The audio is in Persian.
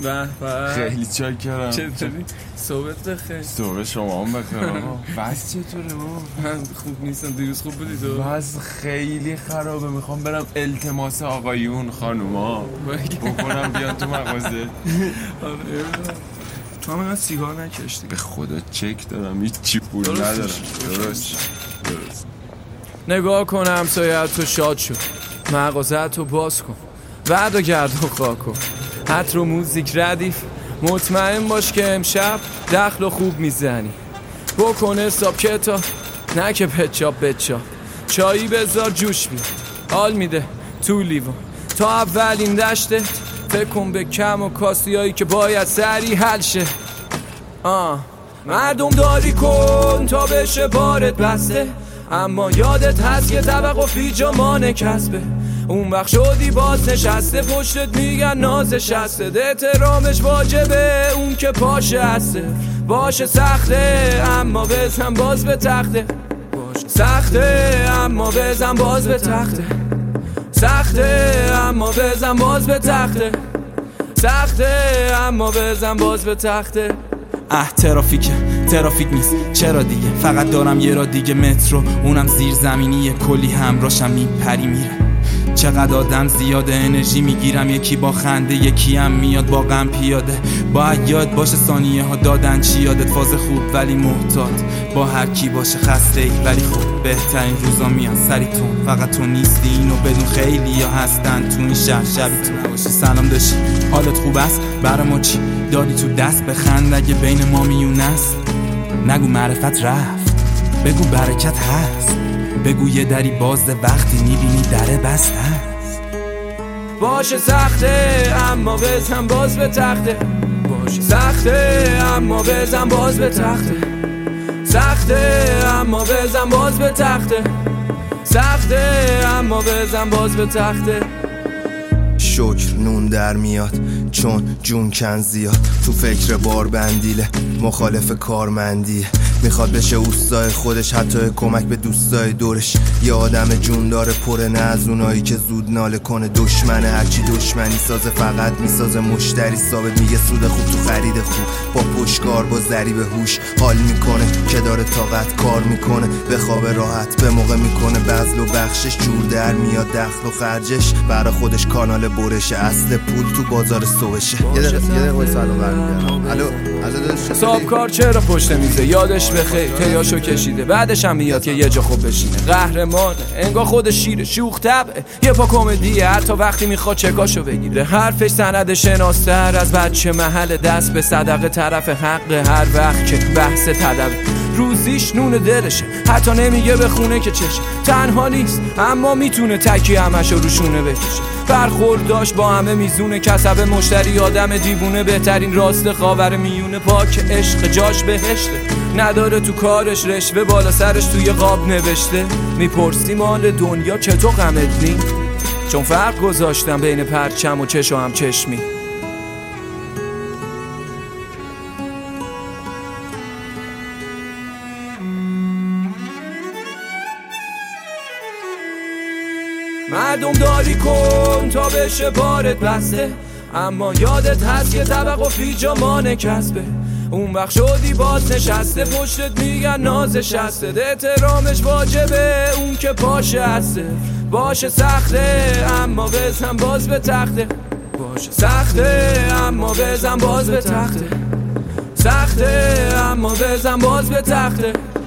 به به خیلی چاکرم. چطوری؟ صحبت بخیر. صحبت شما هم بخیر آقا. بس چطوره بابا؟ من خوب نیستم. دیروز خوب بودی تو؟ بس خیلی خرابه. میخوام برم التماس آقایون خانوما بکنم بیان تو مغازه. آره تو هم اینقدر سیگار نکشتی. به خدا چک دارم هیچی پول ندارم. درست. نگاه کن همسایه تو شاد شد، مغازه تو باز کن، بعد و گرد و خاک کن، حتی رو موزیک ردیف. مطمئن باش که امشب دخل و خوب میزنی. بکن حساب کتاب نه که پچاپ چایی بذار جوش بیاد، حال میده تو لیوان. تا اولین دشته فکر کن به کم و کاسی هایی که باید سریع حل شه. مردم داری کن تا بشه بارت بسته، اما یادت هست که طبق و فیجامان کسبه. اون وقت شدی باز نشسته، پشتت میگن نازش هسته. احترامش واجبه اون که پاشه هسته. باشه سخته اما بزن باز به تخته. سخته اما بزن باز به تخته. سخته اما بزن باز به تخته. سخته اما بزن باز به تخته. ترافیک نیست چرا دیگه، فقط دارم یه را دیگه مترو، اونم زیر زمینیه، کلی همراشم میپری میره. چقدر آدم زیاده انرژی میگیرم، یکی با خنده یکی هم میاد با غم پیاده. باید یاد باشه ثانیه ها دادن چی، یادت فاز خوب ولی محتاط، با هر کی باشه خسته ای ولی خوب. بهترین روزا میان سریتون، فقط تو نیستی اینو بدون. خیلی ها هستن تو این شهر شبی تو باشی. سلام داشتی حالت خوب است؟ برای ما چی دادی تو دست؟ بخند اگه بین ما میون است. نگو معرفت رفت، بگو برکت هست. بگو یه دری بازده وقتی میبینی دره بسته است. باشه سخته اما بزن باز به تخته. باشه سخته اما بزن باز به تخته. سخته اما بزن باز به تخته. سخته اما بزن باز به تخته. شکر نون در میاد چون جون کن زیاد. تو فکر بار بندیله مخالف کارمندیه. میخواد بشه اوستای خودش، حتی کمک به دوستای دورش. یه آدم جون داره پره، نه از اونایی که زود ناله کنه. دشمنه هرچی دشمنی سازه فقط میسازه مشتری ثابت. میگه سود خوب تو خرید خوب، با پشتکار با ضریب هوش. حال میکنه که داره طاقت کار میکنه، به خواب راحت به موقع میکنه بذل و بخشش. جور در میاد دخل و خرجش، برای خودش کانال برشه. اصل پول تو بازار سوشه. یه دقیقه وایس الان برمیگردم. الو حساب کار چرا پشت میزه، یادش بخیر تیاشو کشیده. بعدش هم میاد که یه جا خوب بشینه. قهرمانه انگار خود شیره، شوخ طبعه، یه پا کمدیه. حتی وقتی میخواد چکاشو بگیره. حرفش سند شناستر از بچه محل، دست به صدقه طرف حق. هر وقت که بحث تدبه روزیش نون دلشه، حتی نمیگه به خونه که چشه. تنها نیست اما میتونه تکی همشو روشونه بکشه. برخورد داشت با همه میزونه، کسب مشتری آدم دیوونه. بهترین راست خاور میونه، پاک عشق جاش بهشته. نداره تو کارش رشوه، بالا سرش توی قاب نوشته. میپرسی مال دنیا چطور غمت نی؟ چون فرق گذاشتم بین پرچم و چش و هم چشمی. مردم داری کن تا بشه بارت بسته، اما یادت هست که طبق و فیجامان کسبه. اون وقت شدی باز نشسته، پشتت میگن نازش هسته. احترامش واجبه اون که پاشه هسته. باشه سخته اما بزن باز به تخته. باشه سخته اما بزن باز به تخته. سخته اما بزن باز به تخته.